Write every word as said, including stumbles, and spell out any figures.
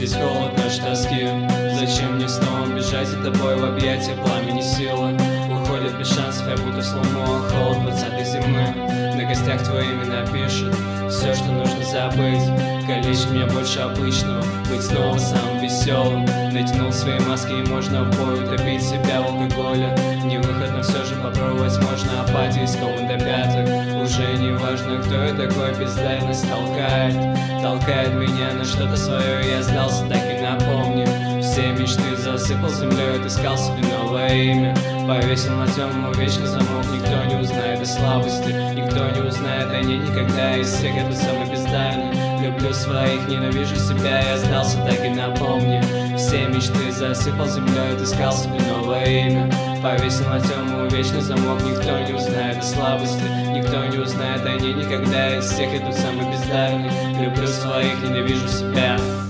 здесь холод, нож тоски. Зачем мне снова бежать за тобой в объятия пламени силы? Уходит без шансов, я будто сломо, холод двадцатой зимы. На костях твое имя напишет все, что нужно забыть. Калечит меня больше обычного, быть снова самым веселым. Натянул свои маски и можно в бой утопить себя в алкоголе. Не выход, но все же попробовать можно. Апатия скован до пяток. Уже не важно, кто я такой, бездарность толкает. Толкает меня на что-то свое, я сдался, так и напомню. Все мечты засыпал землей, отыскал себе новое имя. Повесил на темному вечный замок, никто не узнает о слабости. Никто не узнает о ней никогда, из всех это самый бездарный. Люблю своих, ненавижу себя, я сдался, так и напомню. Все мечты засыпал землей, отыскал себе новое имя. Повесил на темному вечный замок, никто не узнает о слабости. Никто не узнает о ней никогда, из всех я тут самый бездарный. Люблю своих, ненавижу себя.